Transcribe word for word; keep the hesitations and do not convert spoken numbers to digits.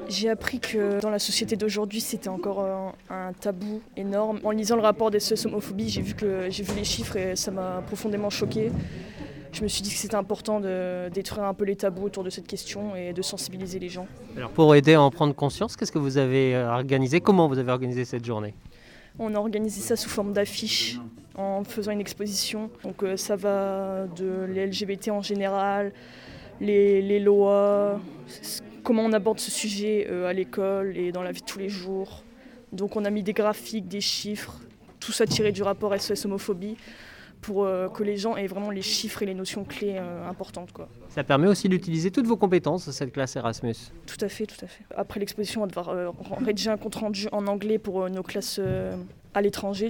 J'ai appris que dans la société d'aujourd'hui, c'était encore un, un tabou énorme. En lisant le rapport des S O S Homophobie, j'ai vu, que, j'ai vu les chiffres et ça m'a profondément choquée. Je me suis dit que c'était important de détruire un peu les tabous autour de cette question et de sensibiliser les gens. Alors pour aider à en prendre conscience, qu'est-ce que vous avez organisé? Comment vous avez organisé cette journée? On a organisé ça sous forme d'affiches en faisant une exposition. Donc euh, ça va de les L G B T en général, les, les lois, comment on aborde ce sujet euh, à l'école et dans la vie de tous les jours. Donc on a mis des graphiques, des chiffres, tout ça tiré du rapport S O S Homophobie pour euh, que les gens aient vraiment les chiffres et les notions clés euh, importantes, quoi. Ça permet aussi d'utiliser toutes vos compétences, cette classe Erasmus. Tout à fait, tout à fait. Après l'exposition, on va devoir euh, rédiger un compte rendu en anglais pour euh, nos classes euh, à l'étranger.